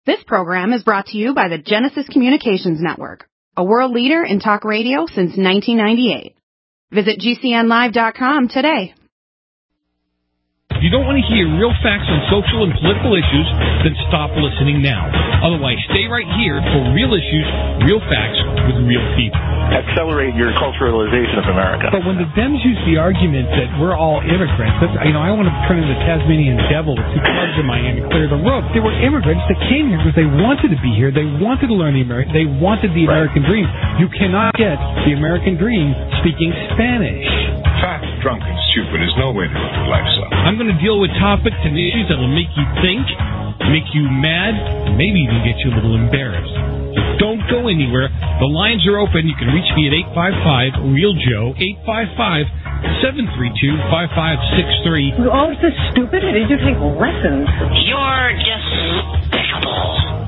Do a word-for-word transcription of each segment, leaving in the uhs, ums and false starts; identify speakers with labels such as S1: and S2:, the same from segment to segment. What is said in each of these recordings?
S1: This program is brought to you by the Genesis Communications Network, a world leader in talk radio since nineteen ninety-eight. Visit G C N live dot com today.
S2: If you don't want to hear real facts on social and political issues, then stop listening now. Otherwise, stay right here for real issues, real facts with real people.
S3: Accelerate your culturalization of America.
S2: But when the Dems use the argument that we're all immigrants, that's, you know, I want to turn into the Tasmanian devil with two clubs in my hand to clear the road. They were immigrants that came here because they wanted to be here. They wanted to learn the American. They wanted the
S3: right.
S2: American dream. You cannot get the American dream speaking Spanish.
S4: Fat, drunk, and stupid is no way to live life, son.
S2: I'm going to deal with topics and issues that will make you think, make you mad, and maybe even get you a little embarrassed. Don't go anywhere. The lines are open. You can reach me at eight five five, real Joe, eight five five, seven three two, five five six three.
S5: With all of this stupid, did you take lessons?
S6: You're despicable.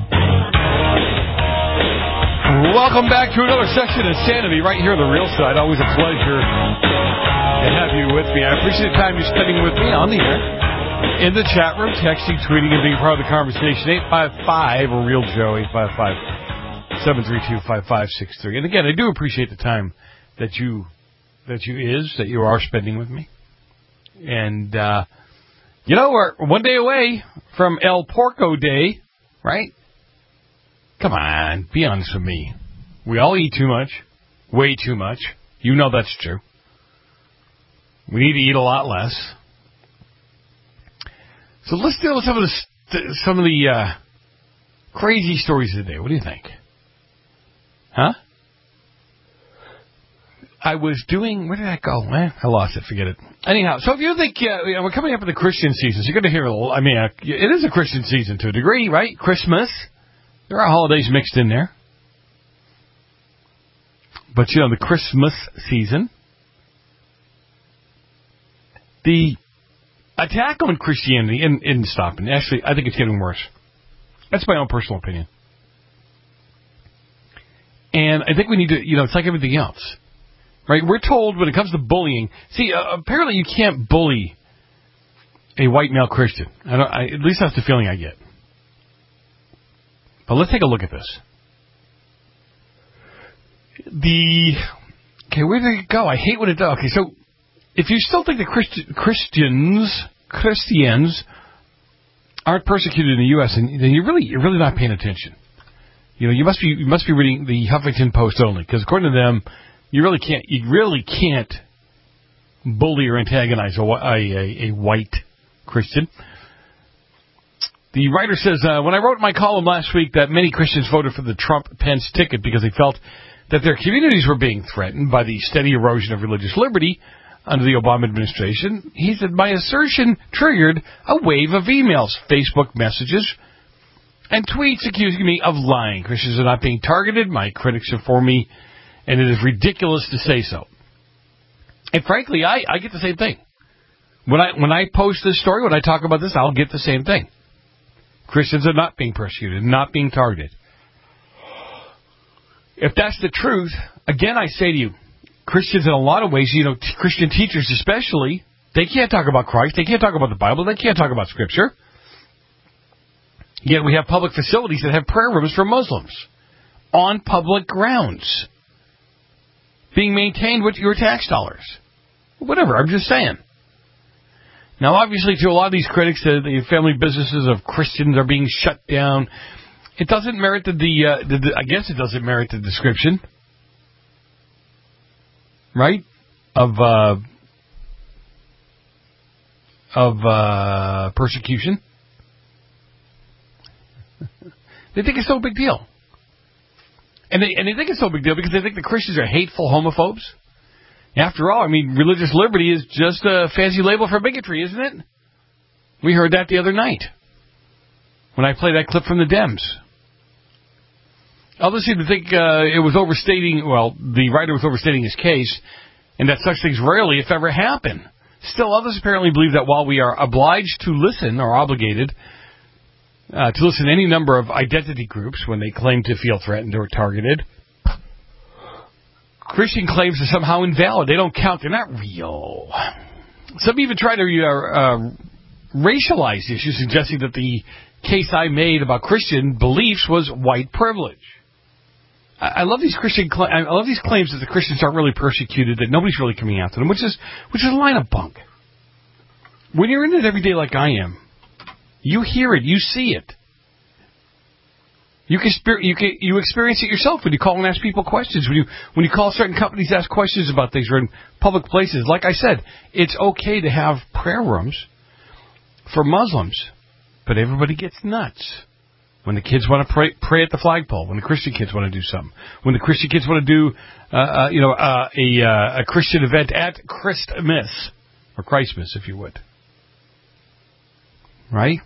S7: Welcome back to another section of Sanity right here on the Real Side. Always a pleasure to have you with me. I appreciate the time you're spending with me on the air, in the chat room, texting, tweeting, and being part of the conversation. eight five five, real Joe, eight five five, seven three two, five five six three. And again, I do appreciate the time that you, that you is, that you are spending with me. And, uh, you know, we're one day away from El Porco Day, right? Come on, be honest with me. We all eat too much, way too much. You know that's true. We need to eat a lot less. So let's deal with some of the some of the uh, crazy stories of the day. What do you think? Huh? I was doing... Where did that go? Eh, I lost it. Forget it. Anyhow, so if you think... Uh, you know, we're coming up in the Christian season, so you're going to hear a little... I mean, uh, it is a Christian season to a degree, right? Christmas. There are holidays mixed in there. But, you know, the Christmas season... The attack on Christianity isn't, isn't stopping. Actually, I think it's getting worse. That's my own personal opinion. And I think we need to, you know, it's like everything else. Right? We're told when it comes to bullying, see, uh, apparently you can't bully a white male Christian. I don't, I, at least that's the feeling I get. But let's take a look at this. The, okay, where did it go? I hate when it does. Okay, so... If you still think that Christi- Christians, Christians aren't persecuted in the U S, then you're really you're really not paying attention. You know, you must be you must be reading the Huffington Post only, because according to them, you really can't you really can't bully or antagonize a, a, a white Christian. The writer says, uh, when I wrote my column last week that many Christians voted for the Trump-Pence ticket because they felt that their communities were being threatened by the steady erosion of religious liberty under the Obama administration, he said, my assertion triggered a wave of emails, Facebook messages, and tweets accusing me of lying. Christians are not being targeted. My critics inform me, and it is ridiculous to say so. And frankly, I, I get the same thing. When I when I post this story, when I talk about this, I'll get the same thing. Christians are not being persecuted, not being targeted. If that's the truth, again, I say to you, Christians in a lot of ways, you know, t- Christian teachers especially, they can't talk about Christ, they can't talk about the Bible, they can't talk about Scripture. Yet we have public facilities that have prayer rooms for Muslims on public grounds being maintained with your tax dollars. Whatever, I'm just saying. Now, obviously, to a lot of these critics, uh, the family businesses of Christians are being shut down. It doesn't merit the, the, uh, the, the I guess it doesn't merit the description. Right? Of, uh, of, uh, persecution. They think it's no big deal. And they, and they think it's no big deal because they think the Christians are hateful homophobes. After all, I mean, religious liberty is just a fancy label for bigotry, isn't it? We heard that the other night when I played that clip from the Dems. Others seem to think uh, it was overstating, well, the writer was overstating his case, and that such things rarely, if ever, happen. Still, others apparently believe that while we are obliged to listen, or obligated, uh, to listen to any number of identity groups when they claim to feel threatened or targeted, Christian claims are somehow invalid. They don't count. They're not real. Some even try to uh, uh, racialize issues, suggesting that the case I made about Christian beliefs was white privilege. I, I love these Christian. Cl- I love these claims that the Christians aren't really persecuted, that nobody's really coming after them, which is which is a line of bunk. When you're in it every day like I am, you hear it, you see it. You can, you can you experience it yourself when you call and ask people questions. When you when you call certain companies to ask questions about things or in public places. Like I said, it's okay to have prayer rooms for Muslims, but everybody gets nuts when the kids want to pray, pray at the flagpole. When the Christian kids want to do something. When the Christian kids want to do uh, uh, you know uh, a uh, a Christian event at Christmas or Christmas, if you would. Right?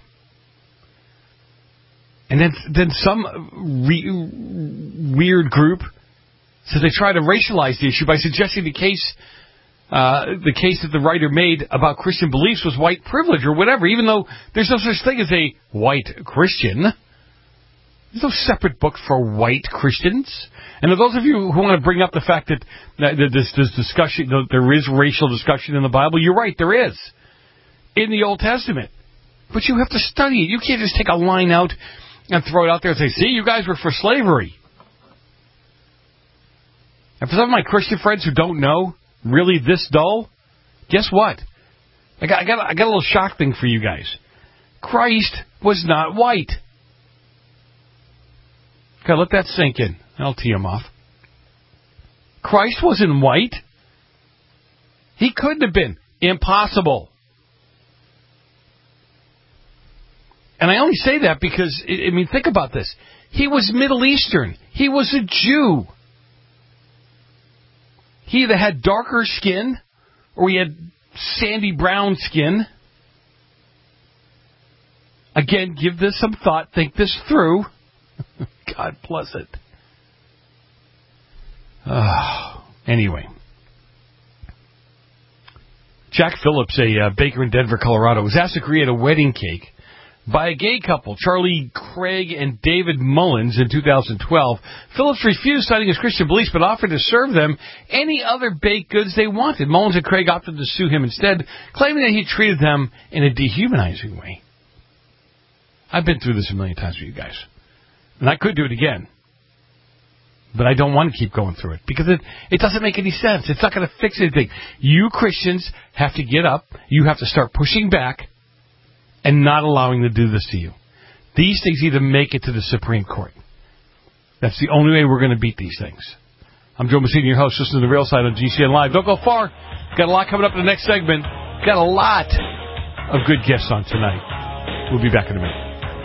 S7: And then then some re- weird group says they try to racialize the issue by suggesting the case uh, the case that the writer made about Christian beliefs was white privilege or whatever, even though there's no such thing as a white Christian. There's no separate book for white Christians. And for those of you who want to bring up the fact that, that this, this discussion, that there is racial discussion in the Bible, you're right, there is. In the Old Testament. But you have to study it. You can't just take a line out and throw it out there and say, see, you guys were for slavery. And for some of my Christian friends who don't know, really this dull, guess what? I got, I got, I got a little shock thing for you guys. Christ was not white. Okay, let that sink in. I'll tee him off. Christ wasn't white. He couldn't have been. Impossible. And I only say that because, I mean, think about this. He was Middle Eastern. He was a Jew. He either had darker skin or he had sandy brown skin. Again, give this some thought. Think this through. God bless it. Uh, anyway. Jack Phillips, a uh, baker in Denver, Colorado, was asked to create a wedding cake by a gay couple, Charlie Craig and David Mullins, in two thousand twelve. Phillips refused, citing his Christian beliefs, but offered to serve them any other baked goods they wanted. Mullins and Craig opted to sue him instead, claiming that he treated them in a dehumanizing way. I've been through this a million times with you guys, and I could do it again. But I don't want to keep going through it because it, it doesn't make any sense. It's not going to fix anything. You Christians have to get up. You have to start pushing back and not allowing them to do this to you. These things either make it to the Supreme Court. That's the only way we're going to beat these things. I'm Joe Messina, your host. Listen to The Real Side on G C N Live. Don't go far. Got a lot coming up in the next segment. Got a lot of good guests on tonight. We'll be back in a minute.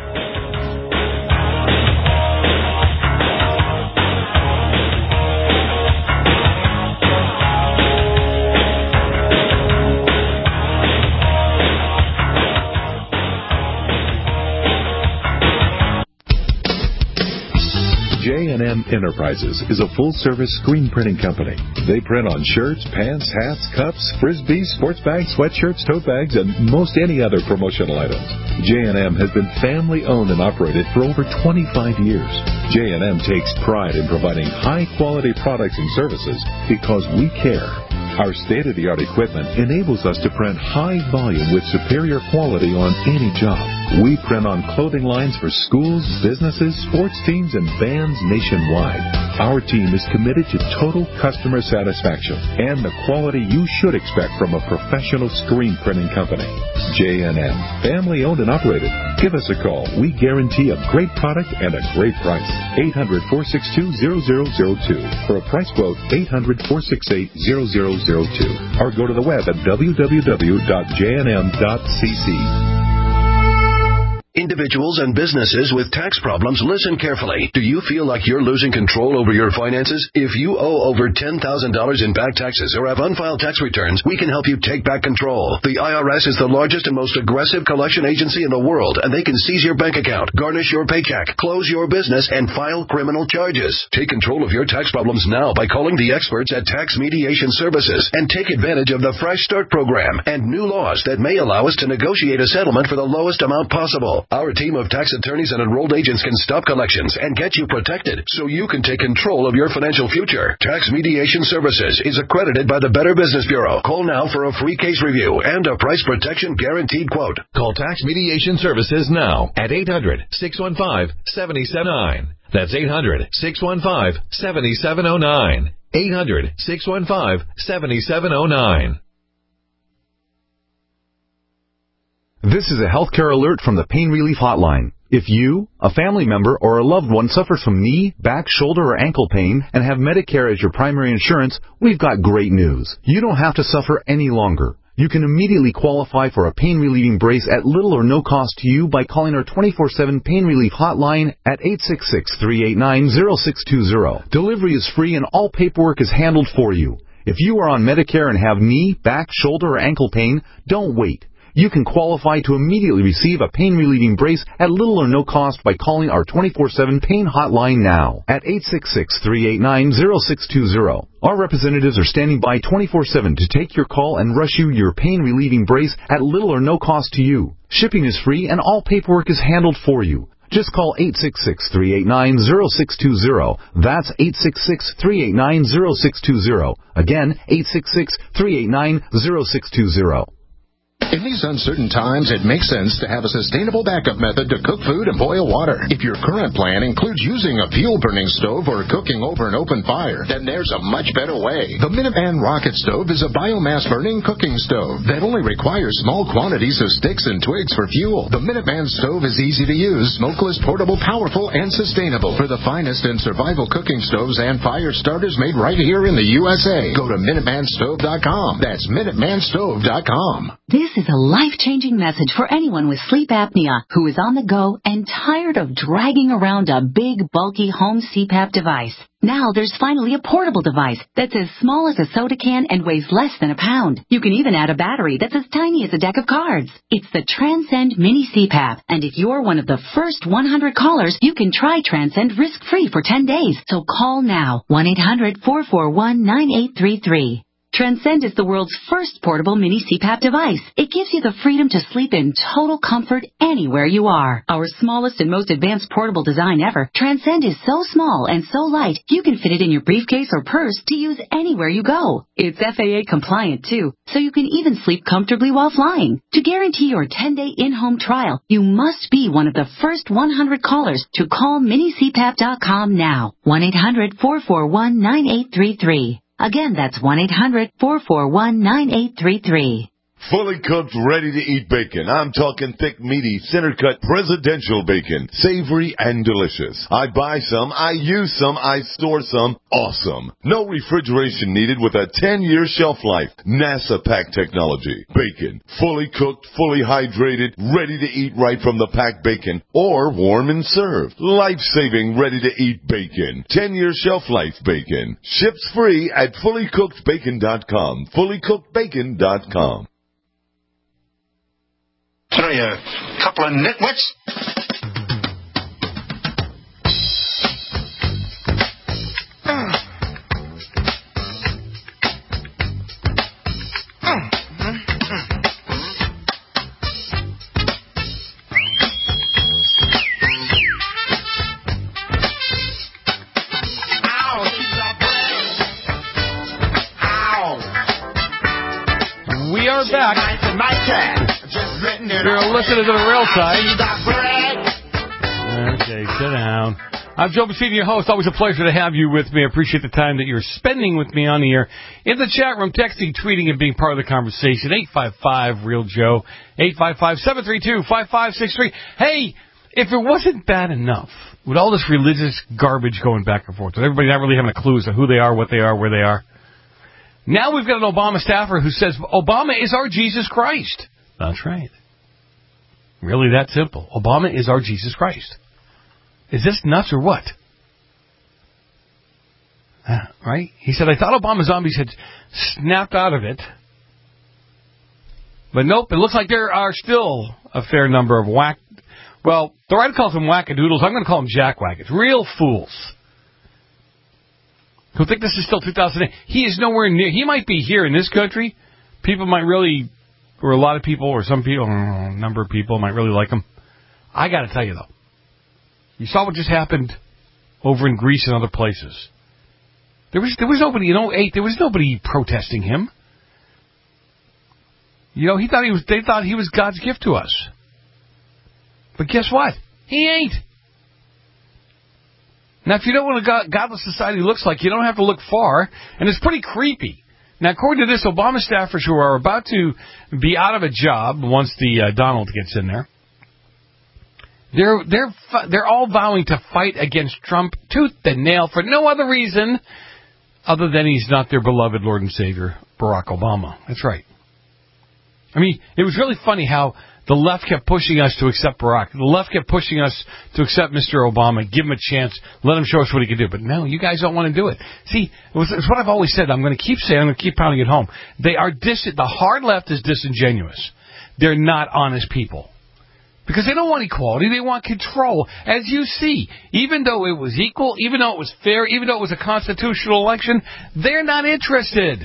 S8: J and M Enterprises is a full-service screen printing company. They print on shirts, pants, hats, cups, frisbees, sports bags, sweatshirts, tote bags, and most any other promotional items. J and M has been family-owned and operated for over twenty-five years. J and M takes pride in providing high-quality products and services because we care. Our state-of-the-art equipment enables us to print high volume with superior quality on any job. We print on clothing lines for schools, businesses, sports teams, and bands nationwide. Our team is committed to total customer satisfaction and the quality you should expect from a professional screen printing company. J and M, family-owned and operated. Give us a call. We guarantee a great product and a great price. eight hundred, four six two, zero zero zero two. For a price quote, eight hundred, four six eight, zero zero zero two. Or go to the web at w w w dot j n m dot c c.
S9: Individuals and businesses with tax problems, listen carefully. Do you feel like you're losing control over your finances? If you owe over ten thousand dollars in back taxes or have unfiled tax returns, we can help you take back control. The I R S is the largest and most aggressive collection agency in the world, and they can seize your bank account, garnish your paycheck, close your business, and file criminal charges. Take control of your tax problems now by calling the experts at Tax Mediation Services and take advantage of the Fresh Start program and new laws that may allow us to negotiate a settlement for the lowest amount possible. Our Our team of tax attorneys and enrolled agents can stop collections and get you protected so you can take control of your financial future. Tax Mediation Services is accredited by the Better Business Bureau. Call now for a free case review and a price protection guaranteed quote.
S8: Call Tax Mediation Services now at eight hundred, six one five, seven seven zero nine. That's eight hundred, six one five, seven seven zero nine. eight hundred, six one five, seven seven zero nine.
S10: This is a healthcare alert from the Pain Relief Hotline. If you, a family member, or a loved one suffers from knee, back, shoulder, or ankle pain and have Medicare as your primary insurance, we've got great news. You don't have to suffer any longer. You can immediately qualify for a pain-relieving brace at little or no cost to you by calling our twenty-four seven Pain Relief Hotline at eight six six, three eight nine, zero six two zero. Delivery is free and all paperwork is handled for you. If you are on Medicare and have knee, back, shoulder, or ankle pain, don't wait. You can qualify to immediately receive a pain-relieving brace at little or no cost by calling our twenty-four seven Pain Hotline now at eight six six, three eight nine, zero six two zero. Our representatives are standing by twenty-four seven to take your call and rush you your pain-relieving brace at little or no cost to you. Shipping is free and all paperwork is handled for you. Just call eight six six, three eight nine, zero six two zero. That's eight six six, three eight nine, zero six two zero. Again, eight six six, three eight nine, zero six two zero.
S11: In these uncertain times, it makes sense to have a sustainable backup method to cook food and boil water. If your current plan includes using a fuel-burning stove or cooking over an open fire, then there's a much better way. The Minuteman Rocket Stove is a biomass-burning cooking stove that only requires small quantities of sticks and twigs for fuel. The Minuteman Stove is easy to use, smokeless, portable, powerful, and sustainable. For the finest in survival cooking stoves and fire starters made right here in the U S A, go to Minuteman Stove dot com. That's Minuteman Stove dot com.
S12: This is a life-changing message for anyone with sleep apnea who is on the go and tired of dragging around a big, bulky home C PAP device. Now there's finally a portable device that's as small as a soda can and weighs less than a pound. You can even add a battery that's as tiny as a deck of cards. It's the Transcend Mini C PAP, and if you're one of the first one hundred callers, you can try Transcend risk-free for ten days. So call now, one eight hundred, four four one, nine eight three three. Transcend is the world's first portable mini C PAP device. It gives you the freedom to sleep in total comfort anywhere you are. Our smallest and most advanced portable design ever, Transcend is so small and so light, you can fit it in your briefcase or purse to use anywhere you go. It's F A A compliant too, so you can even sleep comfortably while flying. To guarantee your ten-day in-home trial, you must be one of the first one hundred callers to call mini C PAP dot com now. one eight hundred, four four one, nine eight three three. Again, that's one eight hundred, four four one, nine eight three three.
S13: Fully cooked, ready-to-eat bacon. I'm talking thick, meaty, center-cut, presidential bacon. Savory and delicious. I buy some, I use some, I store some. Awesome. No refrigeration needed with a ten-year shelf life. NASA pack technology. Bacon. Fully cooked, fully hydrated, ready to eat right from the packed bacon. Or warm and served. Life-saving, ready-to-eat bacon. ten-year shelf life bacon. Ships free at fully cooked bacon dot com. fully cooked bacon dot com.
S14: What are you, a couple of nitwits?
S7: We are back. You're listening to the Real Side. Okay, sit down. I'm Joe Messina, your host. Always a pleasure to have you with me. I appreciate the time that you're spending with me on the air. In the chat room, texting, tweeting, and being part of the conversation. eight five five, real Joe. eight five five, seven three two, five five six three. Hey, if it wasn't bad enough, with all this religious garbage going back and forth, with everybody not really having a clue as to who they are, what they are, where they are, now we've got an Obama staffer who says Obama is our Jesus Christ. That's right. Really that simple. Obama is our Jesus Christ. Is this nuts or what? Uh, right? He said, I thought Obama zombies had snapped out of it. But nope, it looks like there are still a fair number of whack... Well, the right calls them wackadoodles. I'm going to call them jackwaggons. Real fools. Who think this is still two thousand eight. He is nowhere near... He might be here in this country. People might really... Or a lot of people, or some people, a number of people might really like him. I got to tell you, though, you saw what just happened over in Greece and other places. There was there was nobody in oh eight. There was nobody protesting him. You know, he thought he was. They thought he was God's gift to us. But guess what? He ain't. Now, if you know what a godless society looks like, you don't have to look far, and it's pretty creepy. Now, according to this, Obama staffers who are about to be out of a job once the uh, Donald gets in there, they're they're they're all vowing to fight against Trump tooth and nail for no other reason other than he's not their beloved Lord and Savior, Barack Obama. That's right. I mean, it was really funny how the left kept pushing us to accept Barack. The left kept pushing us to accept Mister Obama, give him a chance, let him show us what he can do. But no, you guys don't want to do it. See, it was, it's what I've always said. I'm going to keep saying, I'm going to keep pounding it home. They are dis- the hard left is disingenuous. They're not honest people. Because they don't want equality, they want control. As you see, even though it was equal, even though it was fair, even though it was a constitutional election, they're not interested.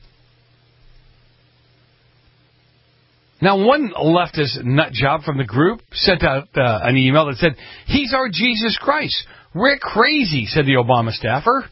S7: Now, one leftist nut job from the group sent out uh, an email that said, "He's our Jesus Christ. We're crazy," said the Obama staffer.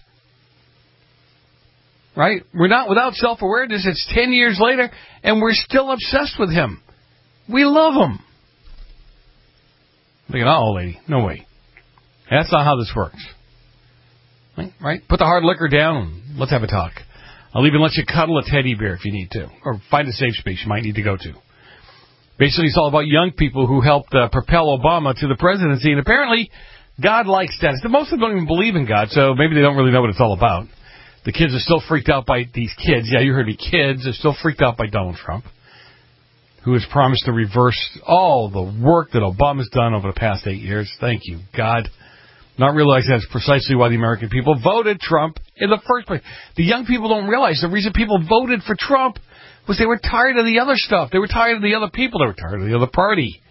S7: Right? We're not without self-awareness. It's ten years later, and we're still obsessed with him. We love him. Thinking, oh, lady, no way. That's not how this works. Right? right? Put the hard liquor down and let's have a talk. I'll even let you cuddle a teddy bear if you need to, or find a safe space you might need to go to. Basically, it's all about young people who helped uh, propel Obama to the presidency, and apparently, God likes that. Most of them don't even believe in God, so maybe they don't really know what it's all about. The kids are still freaked out by these kids. Yeah, you heard me, kids are still freaked out by Donald Trump, who has promised to reverse all the work that Obama's done over the past eight years. Thank you, God. Not realizing that's precisely why the American people voted Trump in the first place. The young people don't realize the reason people voted for Trump was they were tired of the other stuff. They were tired of the other people. They were tired of the other party.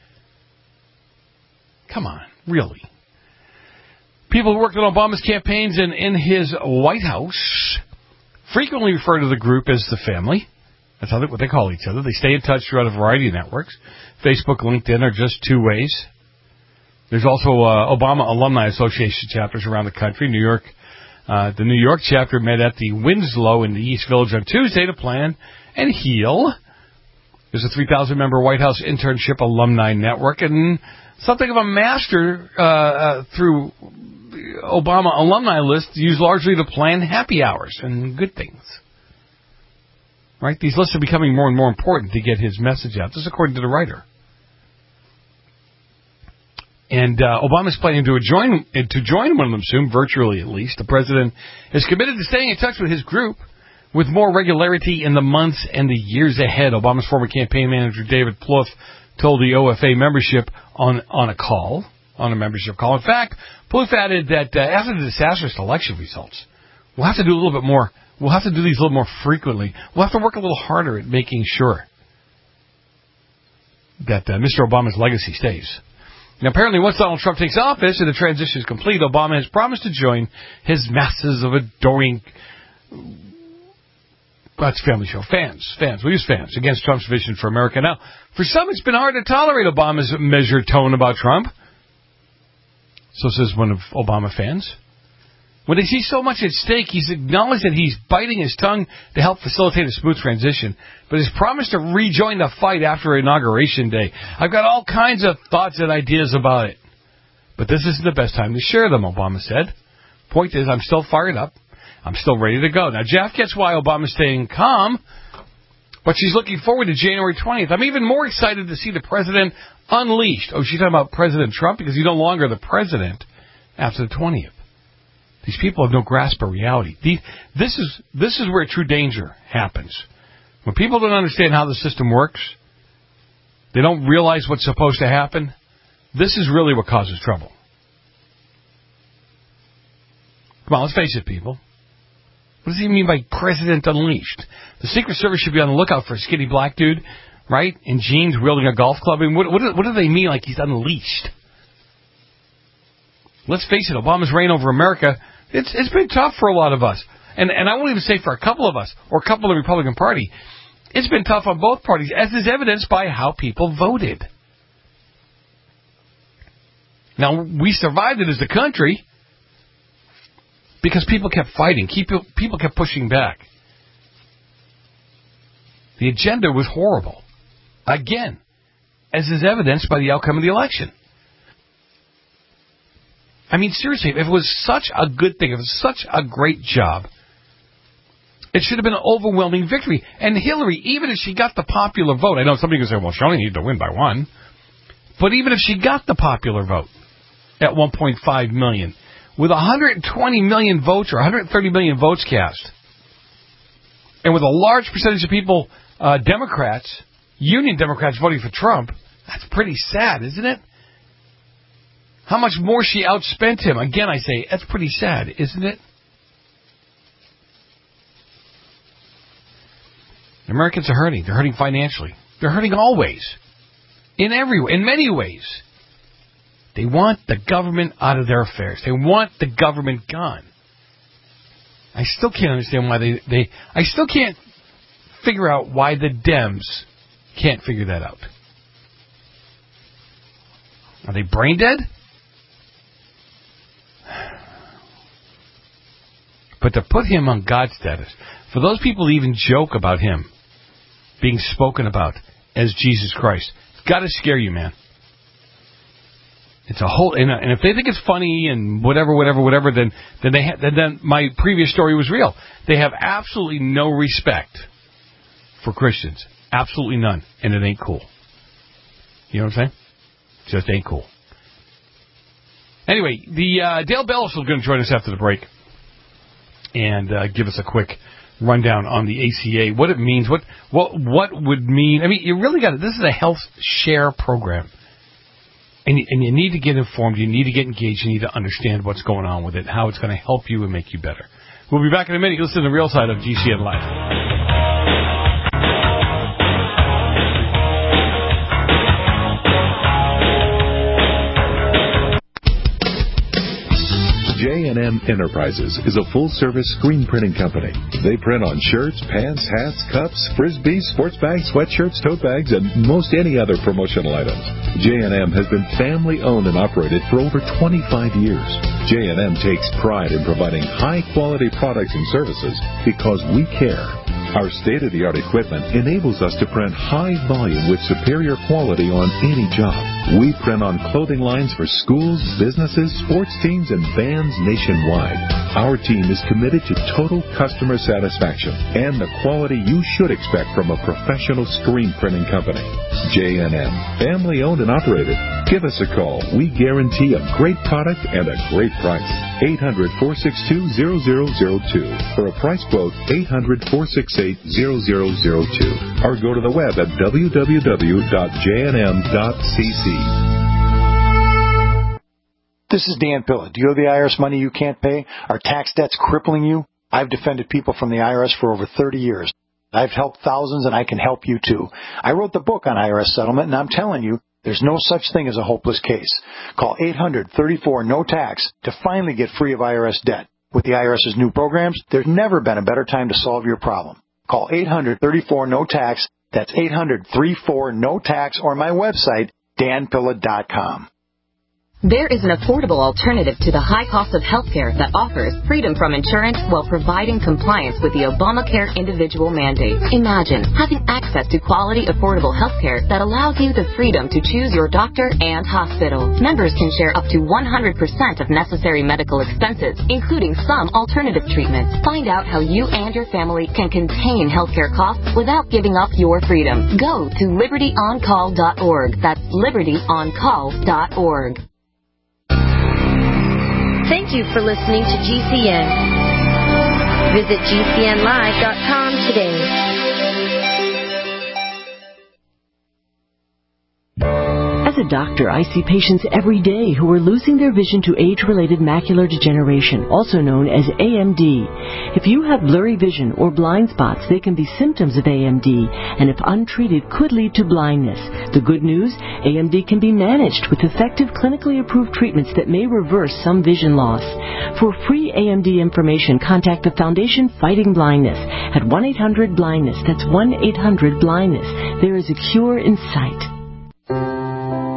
S7: Come on, really. People who worked on Obama's campaigns and in his White House frequently refer to the group as the family. That's how they, what they call each other. They stay in touch throughout a variety of networks. Facebook, LinkedIn are just two ways. There's also uh, Obama Alumni Association chapters around the country. New York, uh, the New York chapter met at the Winslow in the East Village on Tuesday to plan and heal. There's a three thousand member White House internship alumni network and something of a master uh, uh, through Obama alumni list used largely to plan happy hours and good things. Right? These lists are becoming more and more important to get his message out. This is according to the writer. And uh, Obama's planning to join to join one of them soon, virtually at least. The president is committed to staying in touch with his group with more regularity in the months and the years ahead. Obama's former campaign manager, David Plouffe, told the O F A membership on, on a call, on a membership call. In fact, Plouffe added that uh, after the disastrous election results, we'll have to do a little bit more. We'll have to do these a little more frequently. We'll have to work a little harder at making sure that uh, Mister Obama's legacy stays. Now, apparently, once Donald Trump takes office and the transition is complete, Obama has promised to join his masses of adoring, that's Family Show, fans, fans, we use fans, against Trump's vision for America. Now, for some, it's been hard to tolerate Obama's measured tone about Trump. So says one of Obama fans. When they see so much at stake, he's acknowledged that he's biting his tongue to help facilitate a smooth transition, but has promised to rejoin the fight after Inauguration Day. I've got all kinds of thoughts and ideas about it, but this isn't the best time to share them, Obama said. Point is, I'm still fired up. I'm still ready to go. Now, Jeff gets why Obama's staying calm, but she's looking forward to January twentieth. I'm even more excited to see the president unleashed. Oh, she's talking about President Trump because he's no longer the president after the twentieth. These people have no grasp of reality. These, this is this is where true danger happens. When people don't understand how the system works, they don't realize what's supposed to happen, this is really what causes trouble. Come on, let's face it, people. What does he mean by President Unleashed? The Secret Service should be on the lookout for a skinny black dude, right, in jeans wielding a golf club. I mean, what, what, what do they mean like he's unleashed? Let's face it, Obama's reign over America, it's it's been tough for a lot of us. And and I won't even say for a couple of us, or a couple of the Republican Party. It's been tough on both parties, as is evidenced by how people voted. Now, we survived it as a country because people kept fighting. People, people kept pushing back. The agenda was horrible. Again, as is evidenced by the outcome of the election. I mean, seriously, if it was such a good thing, if it was such a great job, it should have been an overwhelming victory. And Hillary, even if she got the popular vote, I know somebody can say, well, she only needed to win by one. But even if she got the popular vote at one point five million, with one hundred twenty million votes or one hundred thirty million votes cast, and with a large percentage of people, uh, Democrats, Union Democrats voting for Trump, that's pretty sad, isn't it? How much more she outspent him. Again, I say, that's pretty sad, isn't it? Americans are hurting. They're hurting financially. They're hurting always. In every way, in many ways. They want the government out of their affairs. They want the government gone. I still can't understand why they, they I still can't figure out why the Dems can't figure that out. Are they brain dead? But to put him on God status, for those people who even joke about him being spoken about as Jesus Christ, it's got to scare you, man. It's a whole, and, and if they think it's funny and whatever, whatever, whatever, then then they ha, then, then my previous story was real. They have absolutely no respect for Christians, absolutely none, and it ain't cool. You know what I'm saying? It just ain't cool. Anyway, the uh, Dale Bellis is going to join us after the break and uh, give us a quick rundown on the A C A, what it means, what what what would mean. I mean, you really got to. This is a health share program. And you, and you need to get informed, you need to get engaged, you need to understand what's going on with it, how it's going to help you and make you better. We'll be back in a minute. Listen to the real side of G C N Live.
S8: J and M Enterprises is a full-service screen printing company. They print on shirts, pants, hats, cups, frisbees, sports bags, sweatshirts, tote bags, and most any other promotional items. J and M has been family-owned and operated for over twenty-five years. J and M takes pride in providing high-quality products and services because we care. Our state-of-the-art equipment enables us to print high volume with superior quality on any job. We print on clothing lines for schools, businesses, sports teams, and bands nationwide. Our team is committed to total customer satisfaction and the quality you should expect from a professional screen printing company. J and M, family-owned and operated. Give us a call. We guarantee a great product and a great price. eight hundred, four six two, zero zero zero two. For a price quote, eight hundred, four six eight, zero zero zero two. Or go to the web at w w w dot j n m dot c c.
S15: This is Dan Pilla. Do you owe the I R S money you can't pay? Are tax debts crippling you? I've defended people from the I R S for over thirty years. I've helped thousands, and I can help you too. I wrote the book on I R S settlement, and I'm telling you, there's no such thing as a hopeless case. Call eight hundred, thirty-four, no tax to finally get free of I R S debt. With the IRS's new programs, there's never been a better time to solve your problem. Call eight hundred, thirty-four, no tax. That's eight hundred, thirty-four, no tax, or my website, dan pilla dot com.
S16: There is an affordable alternative to the high cost of health care that offers freedom from insurance while providing compliance with the Obamacare individual mandate. Imagine having access to quality, affordable health care that allows you the freedom to choose your doctor and hospital. Members can share up to one hundred percent of necessary medical expenses, including some alternative treatments. Find out how you and your family can contain health care costs without giving up your freedom. Go to liberty on call dot org. That's liberty on call dot org.
S17: Thank you for listening to G C N. Visit G C N live dot com today.
S18: As a doctor, I see patients every day who are losing their vision to age-related macular degeneration, also known as A M D. If you have blurry vision or blind spots, they can be symptoms of A M D, and if untreated, could lead to blindness. The good news, A M D can be managed with effective clinically approved treatments that may reverse some vision loss. For free A M D information, contact the Foundation Fighting Blindness at one eight hundred blindness. That's one eight hundred blindness. There is a cure in sight.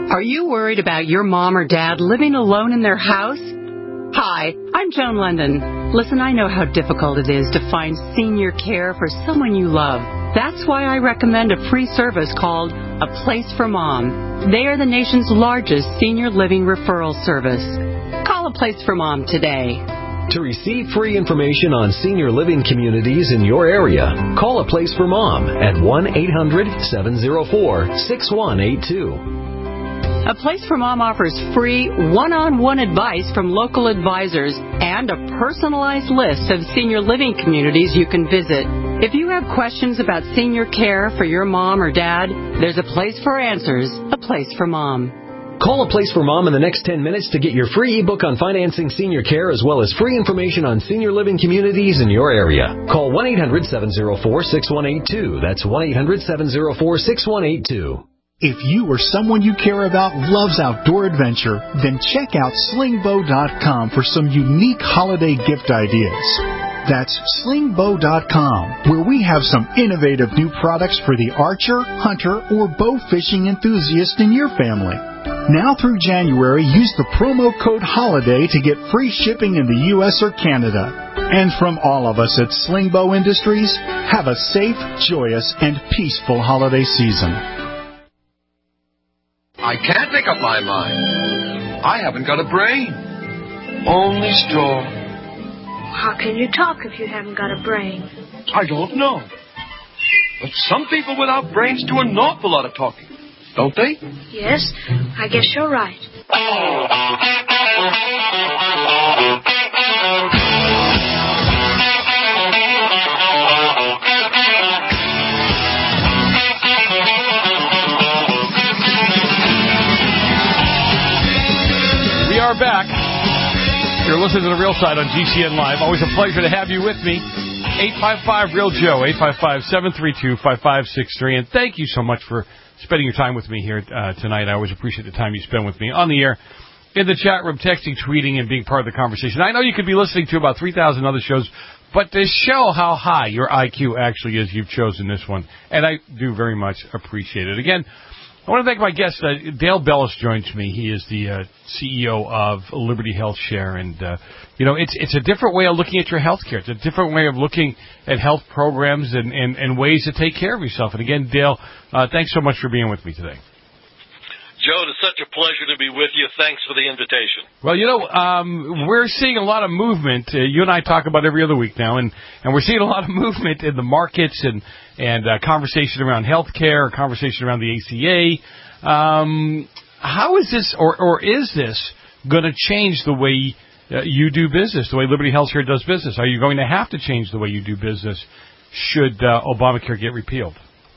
S19: Are you worried about your mom or dad living alone in their house? Hi, I'm Joan London. Listen, I know how difficult it is to find senior care for someone you love. That's why I recommend a free service called A Place for Mom. They are the nation's largest senior living referral service. Call A Place for Mom today.
S20: To receive free information on senior living communities in your area, call A Place for Mom at one eight hundred seven oh four six one eight two.
S19: A Place for Mom offers free one-on-one advice from local advisors and a personalized list of senior living communities you can visit. If you have questions about senior care for your mom or dad, there's a place for answers, A Place for Mom.
S20: Call A Place for Mom in the next ten minutes to get your free ebook on financing senior care as well as free information on senior living communities in your area. Call one eight hundred seven oh four six one eight two. That's one eight hundred seven oh four six one eight two.
S21: If you or someone you care about loves outdoor adventure, then check out sling bow dot com for some unique holiday gift ideas. That's sling bow dot com, where we have some innovative new products for the archer, hunter, or bow fishing enthusiast in your family. Now through January, use the promo code HOLIDAY to get free shipping in the U S or Canada. And from all of us at Sling Bow Industries, have a safe, joyous, and peaceful holiday season.
S22: I can't make up my mind. I haven't got a brain. Only straw.
S23: How can you talk if you haven't got a brain?
S22: I don't know. But some people without brains do an awful lot of talking, don't they?
S23: Yes, I guess you're right.
S7: We are back. You're listening to The Real Side on G C N Live. Always a pleasure to have you with me. eight five five, real Joe, eight five five, seven three two, five five six three. And thank you so much for spending your time with me here uh, tonight. I always appreciate the time you spend with me on the air, in the chat room, texting, tweeting, and being part of the conversation. I know you could be listening to about three thousand other shows, but to show how high your I Q actually is, you've chosen this one. And I do very much appreciate it. Again, I want to thank my guest. Uh, Dale Bellis joins me. He is the uh, C E O of Liberty Health Share. And, uh, you know, it's it's a different way of looking at your health care. It's a different way of looking at health programs and, and, and ways to take care of yourself. And, again, Dale, uh, thanks so much for being with me today.
S24: Joe, it's such a pleasure to be with you. Thanks for the invitation.
S7: Well, you know, um, we're seeing a lot of movement. Uh, you and I talk about every other week now, and, and we're seeing a lot of movement in the markets and, and uh, conversation around health care, conversation around the A C A. Um, how is this, or, or is this, going to change the way uh, you do business, the way Liberty Health Share does business? Are you going to have to change the way you do business should uh, Obamacare get repealed?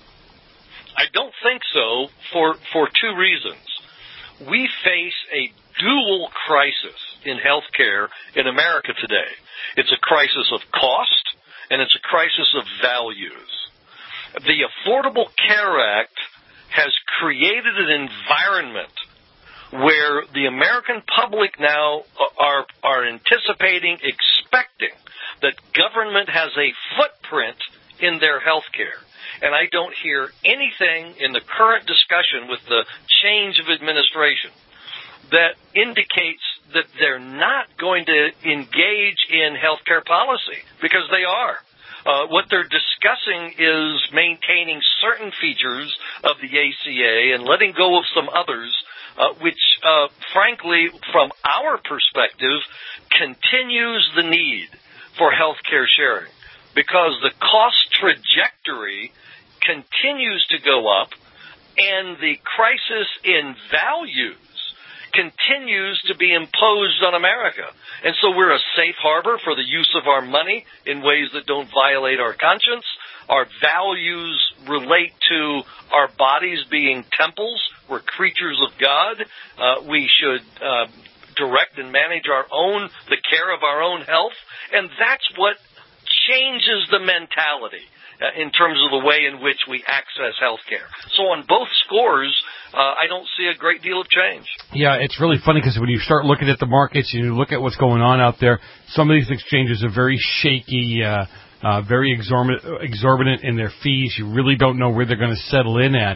S24: I don't think so for for two reasons. We face a dual crisis in healthcare in America today. It's a crisis of cost, and it's a crisis of values. The Affordable Care Act has created an environment where the American public now are are anticipating, expecting that government has a footprint in their health care. And I don't hear anything in the current discussion with the change of administration that indicates that they're not going to engage in healthcare policy, because they are. Uh, what they're discussing is maintaining certain features of the A C A and letting go of some others, uh, which, uh, frankly, from our perspective, continues the need for healthcare sharing, because the cost trajectory continues to go up, and the crisis in values continues to be imposed on America. And so we're a safe harbor for the use of our money in ways that don't violate our conscience. Our values relate to our bodies being temples. We're creatures of God. Uh, we should uh, direct and manage our own, the care of our own health. And that's what changes the mentality Uh, in terms of the way in which we access health care. So on both scores, uh, I don't see a great deal of change.
S7: Yeah, it's really funny because when you start looking at the markets and you look at what's going on out there, some of these exchanges are very shaky, uh, uh, very exorbitant, exorbitant in their fees. You really don't know where they're going to settle in at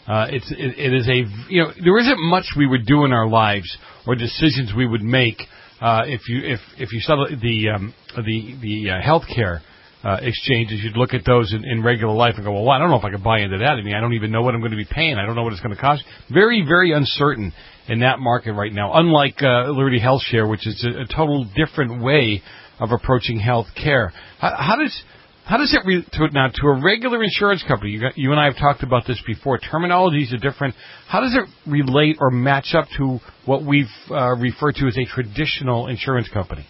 S7: Uh, it's it, it is a you know there isn't much we would do in our lives or decisions we would make uh, if you if if you saw the um, the the uh, healthcare uh, exchanges. You'd look at those in, in regular life and go, well, I don't know if I could buy into that. I mean, I don't even know what I'm going to be paying. I don't know what it's going to cost. Very very uncertain in that market right now. Unlike uh, Liberty Health Share, which is a, a total different way of approaching health care. How, how does how does it re- to, now to a regular insurance company? You, got, you and I have talked about this before. Terminologies are different. How does it relate or match up to what we've uh, referred to as a traditional insurance company?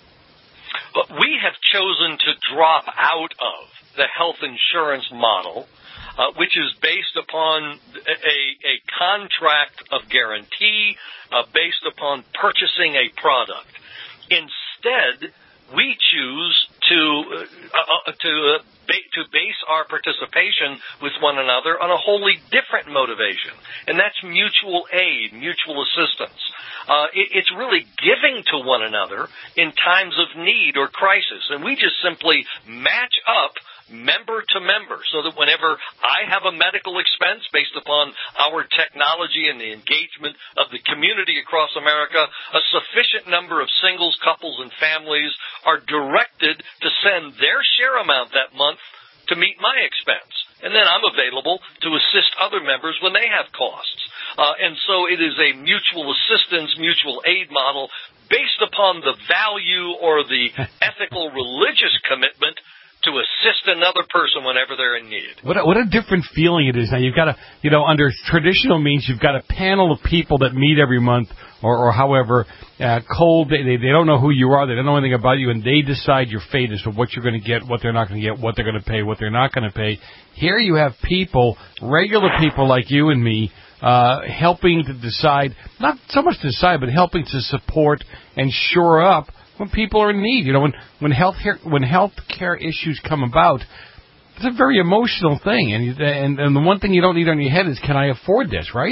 S24: But we have chosen to drop out of the health insurance model, uh, which is based upon a, a contract of guarantee, uh, based upon purchasing a product. Instead, we choose to uh, uh, to uh, ba- to base our participation with one another on a wholly different motivation, and that's mutual aid, mutual assistance. Uh, it, it's really giving to one another in times of need or crisis, and we just simply match up member to member, so that whenever I have a medical expense based upon our technology and the engagement of the community across America, a sufficient number of singles, couples, and families are directed to send their share amount that month to meet my expense. And then I'm available to assist other members when they have costs. Uh, and so it is a mutual assistance, mutual aid model based upon the value or the ethical religious commitment to assist another person whenever they're in need.
S7: What a, what a different feeling it is now. You've got a, you know, under traditional means, you've got a panel of people that meet every month, or, or however, uh, cold. They, they they don't know who you are. They don't know anything about you, and they decide your fate as to what you're going to get, what they're not going to get, what they're going to pay, what they're not going to pay. Here you have people, regular people like you and me, uh, helping to decide, not so much to decide, but helping to support and shore up when people are in need. You know, when when health care, when health care issues come about, it's a very emotional thing, and, you, and and the one thing you don't need on your head is, can I afford this, right?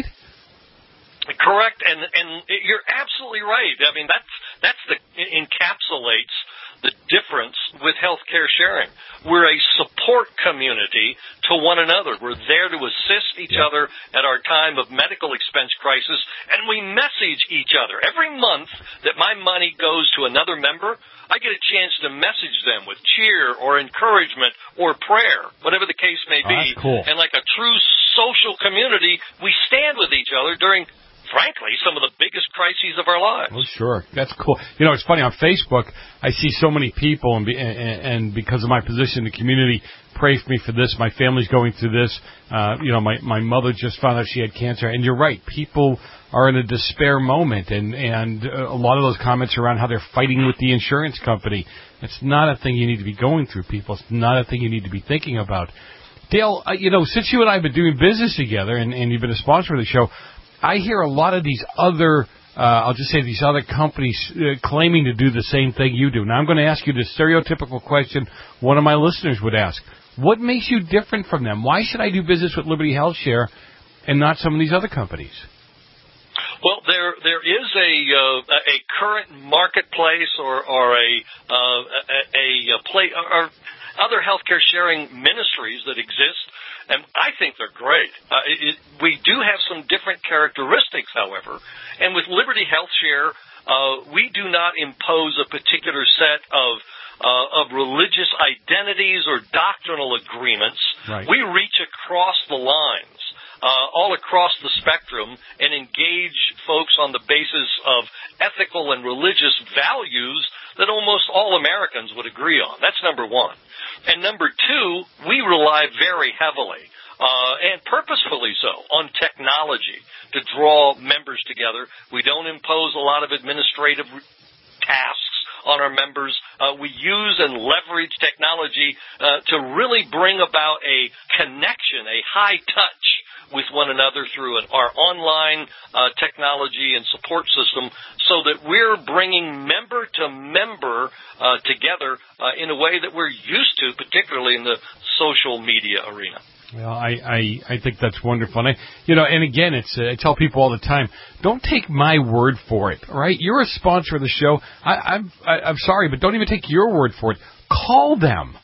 S24: Correct, and and you're absolutely right. I mean, that's that's the encapsulates the difference with healthcare sharing. We're a support community to one another. We're there to assist each yeah. other at our time of medical expense crisis, and we message each other. Every month that my money goes to another member, I get a chance to message them with cheer or encouragement or prayer, whatever the case may
S7: oh,
S24: be.
S7: That's cool.
S24: And like a true social community, we stand with each other during, frankly, some of the biggest crises of our lives.
S7: Oh, sure. That's cool. You know, it's funny, on Facebook, I see so many people, and, be, and, and because of my position in the community, pray for me for this. My family's going through this. Uh, you know, my, my mother just found out she had cancer. And you're right. People are in a despair moment, and, and a lot of those comments around how they're fighting with the insurance company. It's not a thing you need to be going through, people. It's not a thing you need to be thinking about. Dale, uh, you know, since you and I have been doing business together, and, and you've been a sponsor of the show, I hear a lot of these other, uh, I'll just say these other companies uh, claiming to do the same thing you do. Now, I'm going to ask you the stereotypical question one of my listeners would ask. What makes you different from them? Why should I do business with Liberty Health Share and not some of these other companies?
S24: Well, there there is a uh, a current marketplace or or a uh, a, a, a play or other healthcare sharing ministries that exist. And I think they're great. Uh, it, it, we do have some different characteristics, however. And with Liberty Health Share, uh, we do not impose a particular set of uh, of religious identities or doctrinal agreements.
S7: Right.
S24: We reach across the lines, uh, all across the spectrum, and engage folks on the basis of ethical and religious values that almost all Americans would agree on. That's number one. And number two, we rely very heavily, uh, and purposefully so, on technology to draw members together. We don't impose a lot of administrative tasks on our members. Uh, we use and leverage technology uh, to really bring about a connection, a high touch with one another through an, our online uh, technology and support system, so that we're bringing member to member uh, together uh, in a way that we're used to, particularly in the social media arena.
S7: Well, I, I, I think that's wonderful. And I, you know, and again, it's uh, I tell people all the time, don't take my word for it, all right? You're a sponsor of the show. I, I'm I, I'm sorry, but don't even take your word for it. Call them.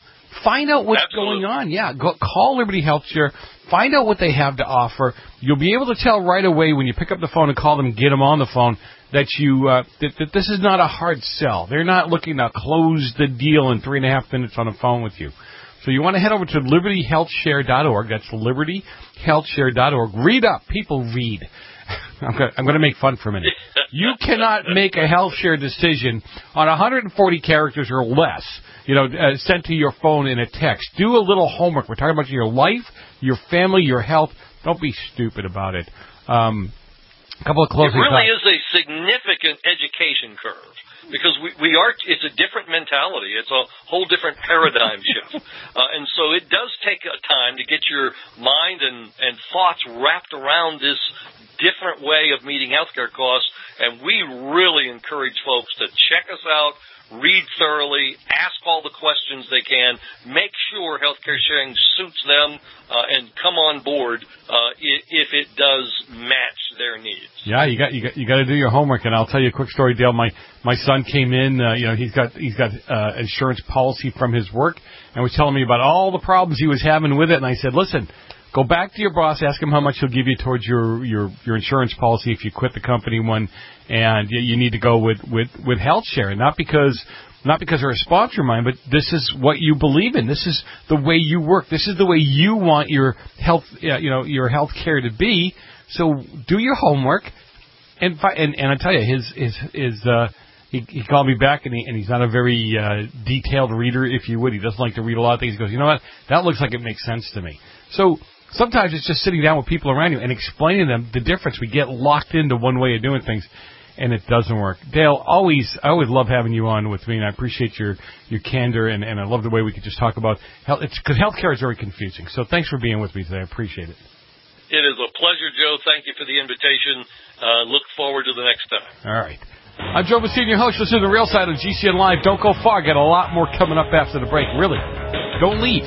S7: Find out what's
S24: Absolutely.
S7: going on. Yeah, go, call Liberty Health Share. Find out what they have to offer. You'll be able to tell right away when you pick up the phone and call them and get them on the phone that you uh, that, that this is not a hard sell. They're not looking to close the deal in three and a half minutes on the phone with you. So you want to head over to liberty health share dot org. That's liberty health share dot org. Read up. People read. I'm going I'm to make fun for a minute. You cannot make a health share decision on one hundred forty characters or less, you know, uh, sent to your phone in a text. Do a little homework. We're talking about your life, your family, your health. Don't be stupid about it. Um, a couple of closing
S24: It really
S7: thoughts.
S24: is a significant education curve. Because we, we are, it's a different mentality. It's a whole different paradigm shift. Uh, and so it does take a time to get your mind and, and thoughts wrapped around this different way of meeting healthcare costs. And we really encourage folks to check us out, read thoroughly, ask all the questions they can, make sure healthcare sharing suits them, uh, and come on board uh, if it does match their needs.
S7: Yeah, you got you got you got to do your homework, and I'll tell you a quick story, Dale. My my son came in. Uh, you know, he's got he's got uh, insurance policy from his work, and was telling me about all the problems he was having with it. And I said, listen, go back to your boss, ask him how much he'll give you towards your your your insurance policy if you quit the company one, and you, you need to go with with with health share, not because. Not because they're a sponsor of mine, but this is what you believe in. This is the way you work. This is the way you want your health, uh, you know, your health care to be. So do your homework, and fi- and, and I tell you, his his his uh, he, he called me back, and he and he's not a very uh, detailed reader, if you would. He doesn't like to read a lot of things. He goes, you know what? That looks like it makes sense to me. So sometimes it's just sitting down with people around you and explaining them the difference. We get locked into one way of doing things, and it doesn't work. Dale, always, I always love having you on with me, and I appreciate your, your candor, and, and I love the way we could just talk about health. It's because healthcare is very confusing. So thanks for being with me today. I appreciate it.
S24: It is a pleasure, Joe. Thank you for the invitation. Uh, look forward to the next time.
S7: All right. I'm Joe Messina, your host. This is The Real Side of G C N Live. Don't go far. Got a lot more coming up after the break. Really. Don't leave.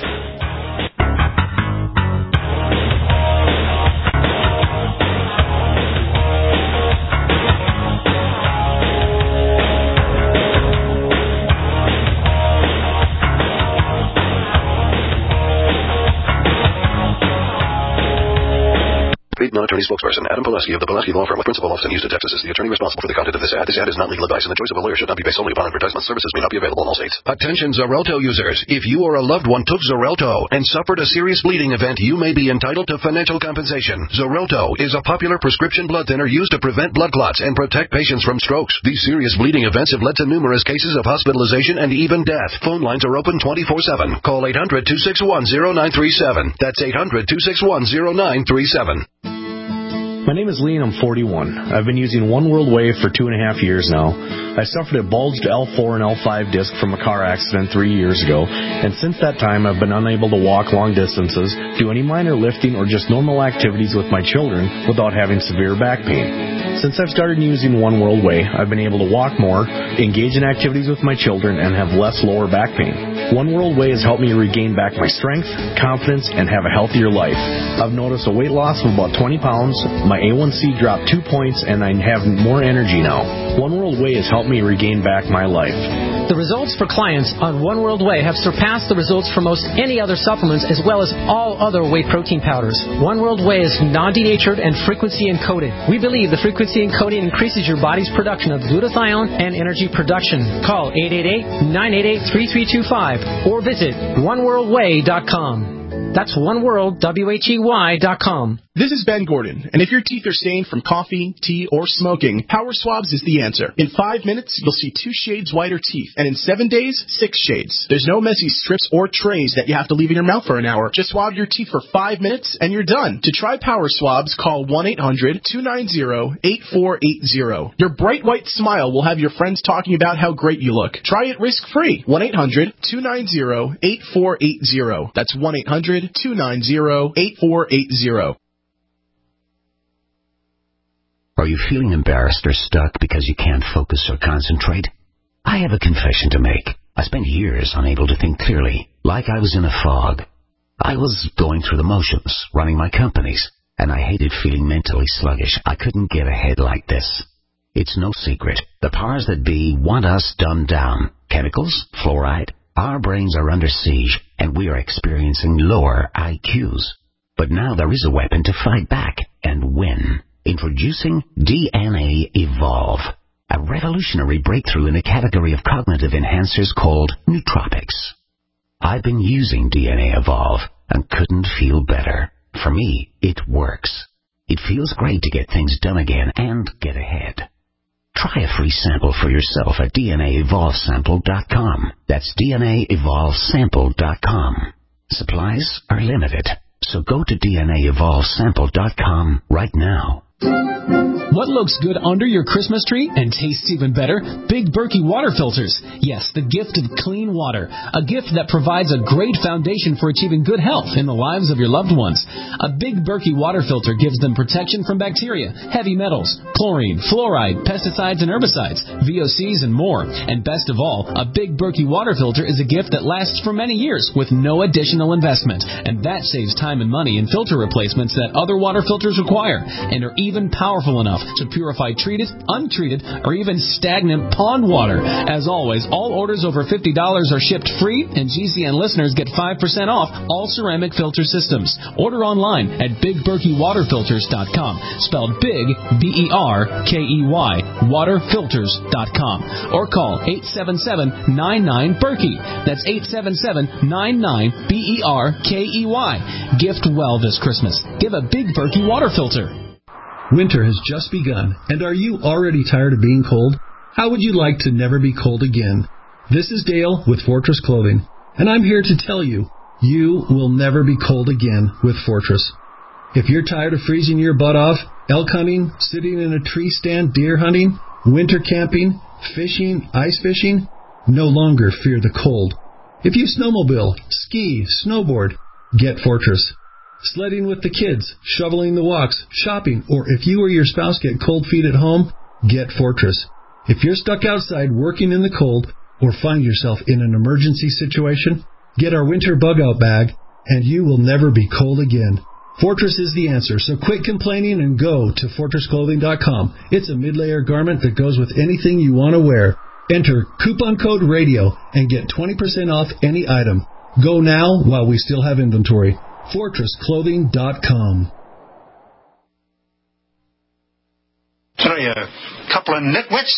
S9: Non-attorney spokesperson Adam Pulaski of the Pulaski Law Firm with principal office in Houston, Texas is the attorney responsible for the content of this ad. This ad is not legal advice, and the choice of a lawyer should not be based solely upon advertisement. Services may not be available in all states. Attention Xarelto users. If you or a loved one took Xarelto and suffered a serious bleeding event, you may be entitled to financial compensation. Xarelto is a popular prescription blood thinner used to prevent blood clots and protect patients from strokes. These serious bleeding events have led to numerous cases of hospitalization and even death. Phone lines are open twenty-four seven. Call eight hundred, two six one, zero nine three seven. That's eight hundred, two six one, zero nine three seven.
S1: My name is Lee and I'm forty-one. I've been using One World Wave for two and a half years now. I suffered a bulged L four and L five disc from a car accident three years ago, and since that time I've been unable to walk long distances, do any minor lifting, or just normal activities with my children without having severe back pain. Since I've started using One World Way, I've been able to walk more, engage in activities with my children, and have less lower back pain. One World Way has helped me regain back my strength, confidence, and have a healthier life. I've noticed a weight loss of about twenty pounds, my A one C dropped two points, and I have more energy now. One World Way has helped me regain back my life.
S2: The results for clients on One World Way have surpassed the results for most any other supplements, as well as all other whey protein powders. One World Way is non-denatured and frequency encoded. We believe the frequency encoding increases your body's production of glutathione and energy production. Call eight eight eight, nine eight eight, three three two five or visit one world way dot com. That's one world, W H E Y dot com.
S3: This is Ben Gordon, and if your teeth are stained from coffee, tea, or smoking, Power Swabs is the answer. In five minutes, you'll see two shades whiter teeth, and in seven days, six shades. There's no messy strips or trays that you have to leave in your mouth for an hour. Just swab your teeth for five minutes, and you're done. To try Power Swabs, call one eight hundred, two nine zero, eight four eight zero. Your bright white smile will have your friends talking about how great you look. Try it risk-free. one eight hundred, two nine zero, eight four eight zero. That's one eight hundred, two nine zero, eight four eight zero.
S4: Are you feeling embarrassed or stuck because you can't focus or concentrate? I have a confession to make. I spent years unable to think clearly, like I was in a fog. I was going through the motions, running my companies, and I hated feeling mentally sluggish. I couldn't get ahead like this. It's no secret. The powers that be want us dumbed down. Chemicals, fluoride, Our brains are under siege, and we are experiencing lower I Qs. But now there is a weapon to fight back and win. Introducing D N A Evolve, a revolutionary breakthrough in a category of cognitive enhancers called nootropics. I've been using D N A Evolve and couldn't feel better. For me, it works. It feels great to get things done again and get ahead. Try a free sample for yourself at D N A evolve sample dot com. That's D N A evolve sample dot com. Supplies are limited, so go to D N A evolve sample dot com right now.
S5: What looks good under your Christmas tree and tastes even better? Big Berkey water filters. Yes, the gift of clean water. A gift that provides a great foundation for achieving good health in the lives of your loved ones. A Big Berkey water filter gives them protection from bacteria, heavy metals, chlorine, fluoride, pesticides and herbicides, V O Cs and more. And best of all, a Big Berkey water filter is a gift that lasts for many years with no additional investment. And that saves time and money in filter replacements that other water filters require and are even powerful enough to purify treated, untreated, or even stagnant pond water. As always, all orders over fifty dollars are shipped free, and G C N listeners get five percent off all ceramic filter systems. Order online at big berkey water filters dot com, spelled big, B E R K E Y, water filters dot com, or call eight seven seven, nine nine, Berkey. That's eight seven seven, nine nine, B E R K E Y. Gift well this Christmas. Give a Big Berkey water filter.
S6: Winter has just begun, and are you already tired of being cold? How would you like to never be cold again? This is Dale with Fortress Clothing, and I'm here to tell you, you will never be cold again with Fortress. If you're tired of freezing your butt off, elk hunting, sitting in a tree stand, deer hunting, winter camping, fishing, ice fishing, no longer fear the cold. If you snowmobile, ski, snowboard, get Fortress. Sledding with the kids, shoveling the walks, shopping, or if you or your spouse get cold feet at home, get Fortress. If you're stuck outside working in the cold or find yourself in an emergency situation, get our winter bug-out bag and you will never be cold again. Fortress is the answer, so quit complaining and go to fortress clothing dot com. It's a mid-layer garment that goes with anything you want to wear. Enter coupon code radio and get twenty percent off any item. Go now while we still have inventory. fortress clothing dot com.
S14: Sorry, a couple of nitwits?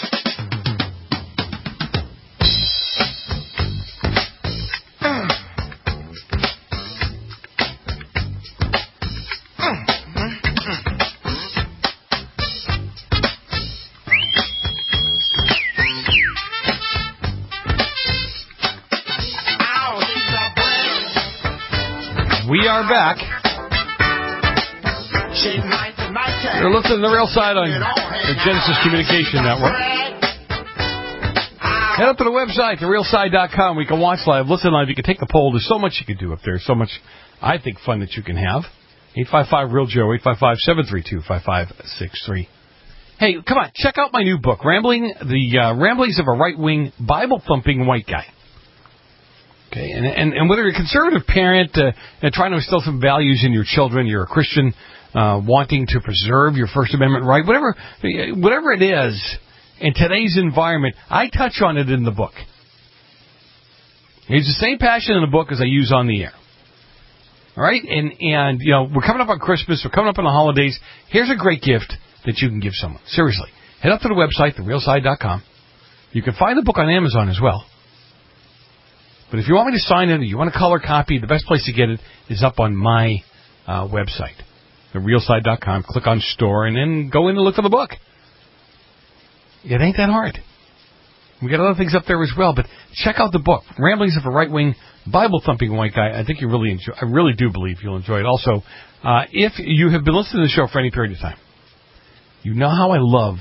S7: We are back. You're listening to The Real Side on the Genesis Communication Network. Head up to the website, the real side dot com. We can watch live, listen live. You can take the poll. There's so much you can do up there. So much, I think, fun that you can have. eight five five, real Joe, eight five five, seven three two, five five six three. Hey, come on, check out my new book, Rambling, the uh, Ramblings of a Right-Wing, Bible-Thumping White Guy. Okay, and, and, and whether you're a conservative parent uh, and trying to instill some values in your children, you're a Christian uh, wanting to preserve your First Amendment right, whatever whatever it is in today's environment, I touch on it in the book. It's the same passion in the book as I use on the air. All right, and and you know we're coming up on Christmas, we're coming up on the holidays. Here's a great gift that you can give someone. Seriously, head up to the website, the real side dot com. You can find the book on Amazon as well. But if you want me to sign it or you want a color copy, the best place to get it is up on my uh, website, the real side dot com. Click on store and then go in and look for the book. It ain't that hard. We got other things up there as well, but check out the book, Ramblings of a Right-Wing, Bible-Thumping White Guy. I think you really enjoy. I really do believe you'll enjoy it. Also, uh, if you have been listening to the show for any period of time, you know how I love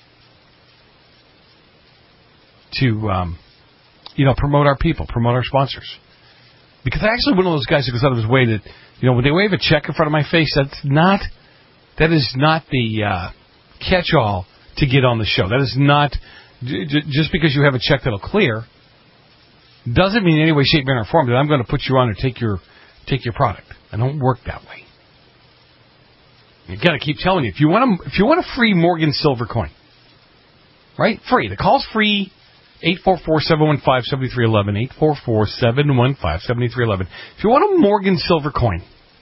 S7: to... Um, You know, promote our people, promote our sponsors. Because I'm actually one of those guys who goes out of his way that, you know, when they wave a check in front of my face, that's not, that is not the uh, catch-all to get on the show. That is not, j- j- just because you have a check that'll clear, doesn't mean in any way, shape, manner, or form that I'm going to put you on or take your, take your product. I don't work that way. You got to keep telling you, if you want a, if you want a free Morgan silver coin, right? Free. The call's free. eight four four, seven one five, seven three one one, eight four four, seven one five, seven three one one. If you want a Morgan silver coin,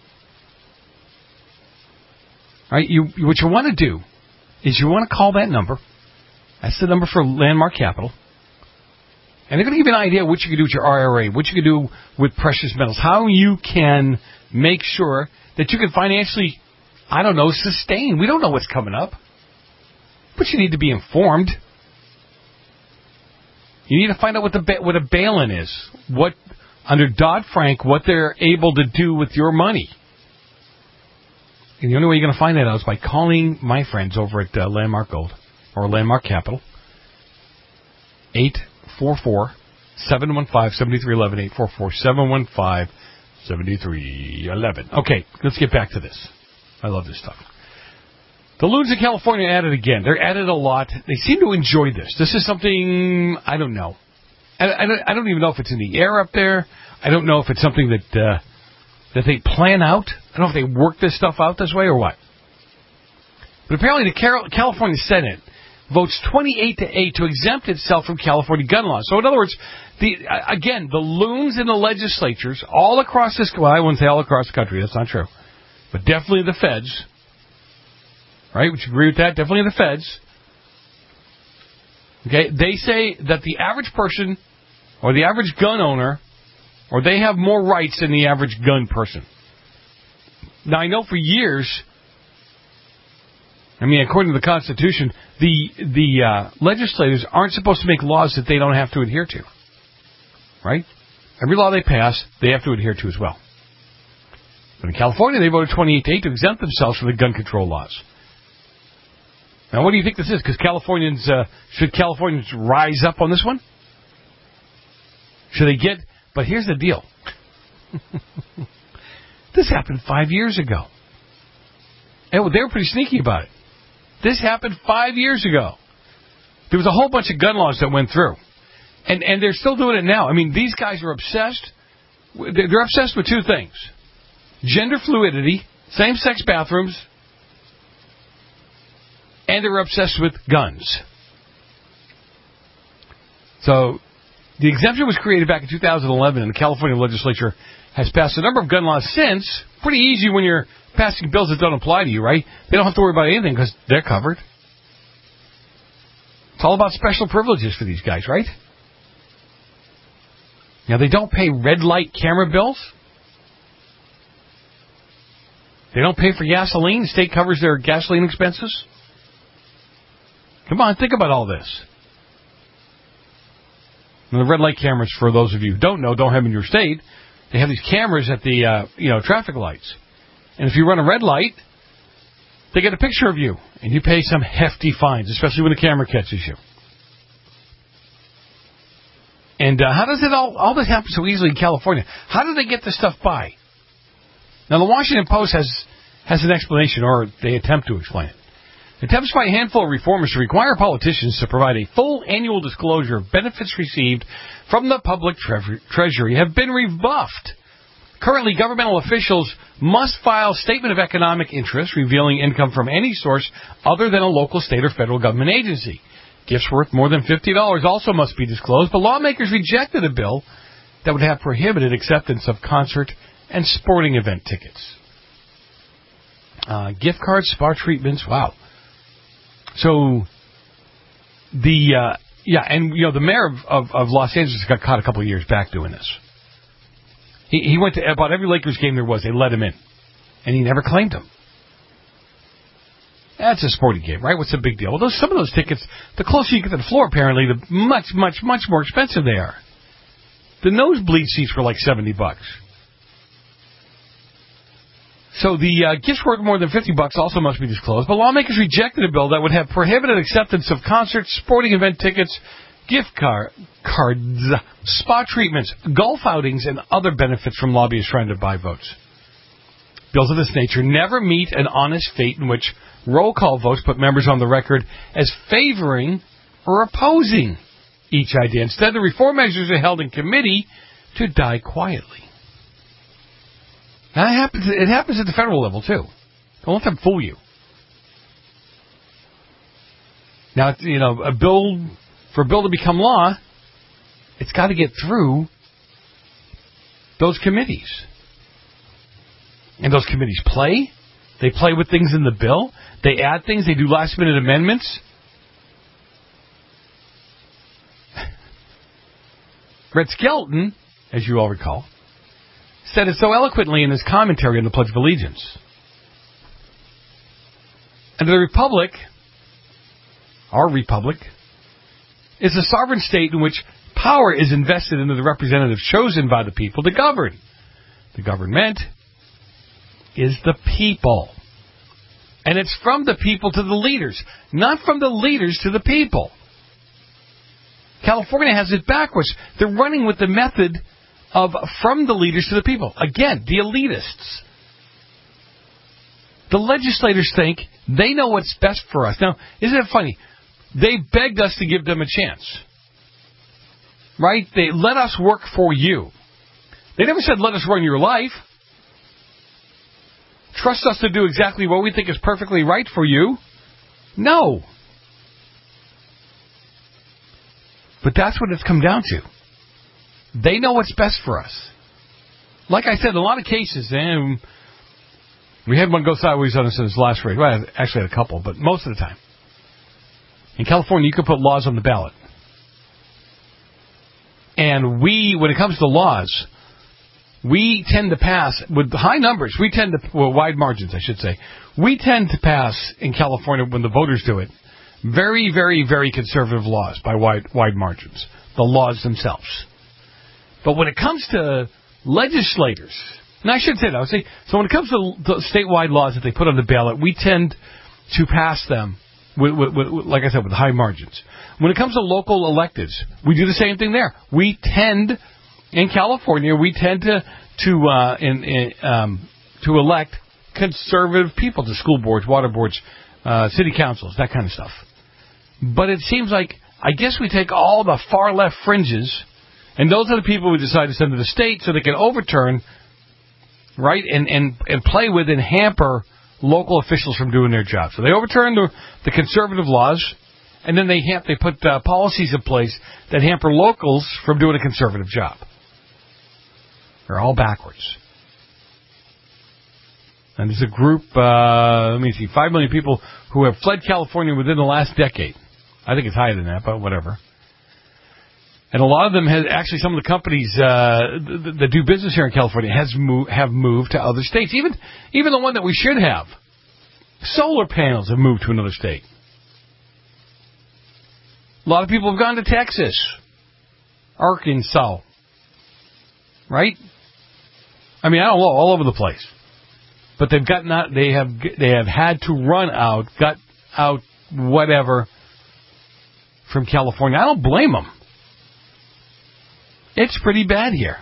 S7: right, you, what you want to do is you want to call that number. That's the number for Landmark Capital. And they're going to give you an idea of what you can do with your I R A, what you can do with precious metals, how you can make sure that you can financially, I don't know, sustain. We don't know what's coming up. But you need to be informed. You need to find out what the what a bail-in is. What, under Dodd-Frank, what they're able to do with your money. And the only way you're going to find that out is by calling my friends over at uh, Landmark Gold or Landmark Capital. eight four four, seven one five, seven three one one, eight four four, seven one five, seven three one one. Okay, let's get back to this. I love this stuff. The loons in California are at it again. They're at it a lot. They seem to enjoy this. This is something, I don't know. I, I, don't, I don't even know if it's in the air up there. I don't know if it's something that uh, that they plan out. I don't know if they work this stuff out this way or what. But apparently the Car- California Senate votes twenty-eight to eight to exempt itself from California gun laws. So in other words, the again, the loons in the legislatures all across this, well, I wouldn't say all across the country, that's not true, but definitely the feds, right? Would you agree with that? Definitely the feds. Okay, they say that the average person or the average gun owner, or they have more rights than the average gun person. Now, I know for years, I mean, according to the Constitution, the the uh, legislators aren't supposed to make laws that they don't have to adhere to. Right? Every law they pass, they have to adhere to as well. But in California, they voted twenty-eight to eight to exempt themselves from the gun control laws. Now, what do you think this is? Because Californians, uh, should Californians rise up on this one? Should they get... But here's the deal. This happened five years ago. And they were pretty sneaky about it. This happened five years ago. There was a whole bunch of gun laws that went through. And and they're still doing it now. I mean, these guys are obsessed. They're obsessed with two things. Gender fluidity, same-sex bathrooms, and they're obsessed with guns. So, the exemption was created back in two thousand eleven, and the California legislature has passed a number of gun laws since. Pretty easy when you're passing bills that don't apply to you, right? They don't have to worry about anything because they're covered. It's all about special privileges for these guys, right? Now, they don't pay red light camera bills. They don't pay for gasoline. The state covers their gasoline expenses. Come on, think about all this. And the red light cameras, for those of you who don't know, don't have them in your state. They have these cameras at the uh, you know traffic lights. And if you run a red light, they get a picture of you. And you pay some hefty fines, especially when the camera catches you. And uh, how does it all, all this happen so easily in California? How do they get this stuff by? Now, the Washington Post has, has an explanation, or they attempt to explain it. Attempts by a handful of reformers to require politicians to provide a full annual disclosure of benefits received from the public tre- treasury have been rebuffed. Currently, governmental officials must file a statement of economic interest revealing income from any source other than a local, state, or federal government agency. Gifts worth more than fifty dollars also must be disclosed, but lawmakers rejected a bill that would have prohibited acceptance of concert and sporting event tickets. Uh, gift cards, spa treatments, wow. So, the, uh, yeah, and, you know, the mayor of, of, of Los Angeles got caught a couple of years back doing this. He, he went to about every Lakers game there was, they let him in. And he never claimed them. That's a sporting game, right? What's the big deal? Well, those, some of those tickets, the closer you get to the floor, apparently, the much, much, much more expensive they are. The nosebleed seats were like seventy bucks. So the uh, gifts worth more than fifty bucks also must be disclosed, but lawmakers rejected a bill that would have prohibited acceptance of concerts, sporting event tickets, gift car- cards, spa treatments, golf outings, and other benefits from lobbyists trying to buy votes. Bills of this nature never meet an honest fate in which roll call votes put members on the record as favoring or opposing each idea. Instead, the reform measures are held in committee to die quietly. Now, it happens, it happens at the federal level, too. Don't let them fool you. Now, you know, a bill, for a bill to become law, it's got to get through those committees. And those committees play. They play with things in the bill. They add things. They do last-minute amendments. Red Skelton, as you all recall, said it so eloquently in his commentary on the Pledge of Allegiance. And the Republic, our Republic, is a sovereign state in which power is invested into the representatives chosen by the people to govern. The government is the people. And it's from the people to the leaders, not from the leaders to the people. California has it backwards. They're running with the method of from the leaders to the people. Again, the elitists. The legislators think they know what's best for us. Now, isn't it funny? They begged us to give them a chance. Right? They let us work for you. They never said, let us run your life. Trust us to do exactly what we think is perfectly right for you. No. But that's what it's come down to. They know what's best for us. Like I said, in a lot of cases, and we had one go sideways on us in this last race. Well, I actually had a couple, but most of the time. In California, you can put laws on the ballot. And we, when it comes to laws, we tend to pass, with high numbers, we tend to, well, wide margins, I should say, we tend to pass in California, when the voters do it, very, very, very conservative laws by wide, wide margins. The laws themselves. But when it comes to legislators, and I should say that, I would say, so when it comes to the statewide laws that they put on the ballot, we tend to pass them, with, with, with, like I said, with high margins. When it comes to local electeds, we do the same thing there. We tend, in California, we tend to to uh, in, in, um, to elect conservative people to school boards, water boards, uh, city councils, that kind of stuff. But it seems like, I guess we take all the far left fringes, and those are the people we decide to send to the state so they can overturn, right, and, and, and play with and hamper local officials from doing their job. So they overturn the, the conservative laws, and then they ha- they put uh, policies in place that hamper locals from doing a conservative job. They're all backwards. And there's a group, uh, let me see, five million people who have fled California within the last decade. I think it's higher than that, but whatever. And a lot of them has actually some of the companies uh, that, that do business here in California has move, have moved to other states. Even even the one that we should have, solar panels, have moved to another state. A lot of people have gone to Texas, Arkansas, right? I mean, I don't know, all over the place. But they've gotten out, they have they have had to run out, got out, whatever, from California. I don't blame them. It's pretty bad here.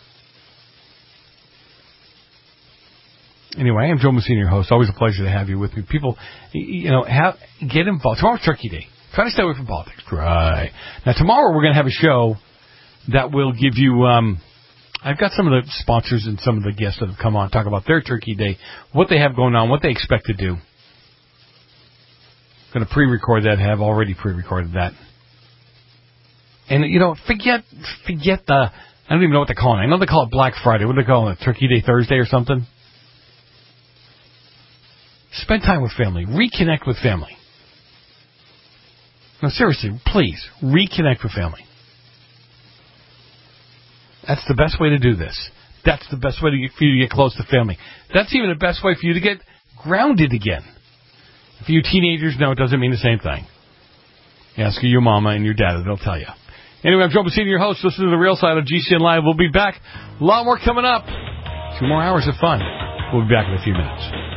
S7: Anyway, I'm Joe Messina, your host. Always a pleasure to have you with me. People, you know, have get involved. Tomorrow's Turkey Day. Try to stay away from politics. Right. Now, tomorrow we're going to have a show that will give you... Um, I've got some of the sponsors and some of the guests that have come on talk about their Turkey Day, what they have going on, what they expect to do. Going to pre-record that, have already pre-recorded that. And, you know, forget forget the... I don't even know what they're calling it. I know they call it Black Friday. What do they call it? Turkey Day Thursday or something? Spend time with family. Reconnect with family. No, seriously, please, reconnect with family. That's the best way to do this. That's the best way to get, for you to get close to family. That's even the best way for you to get grounded again. For you teenagers, no, it doesn't mean the same thing. Ask your mama and your dad, they'll tell you. Anyway, I'm Joe Messina, your host. Listen to the real side of G C N Live. We'll be back. A lot more coming up. Two more hours of fun. We'll be back in a few minutes.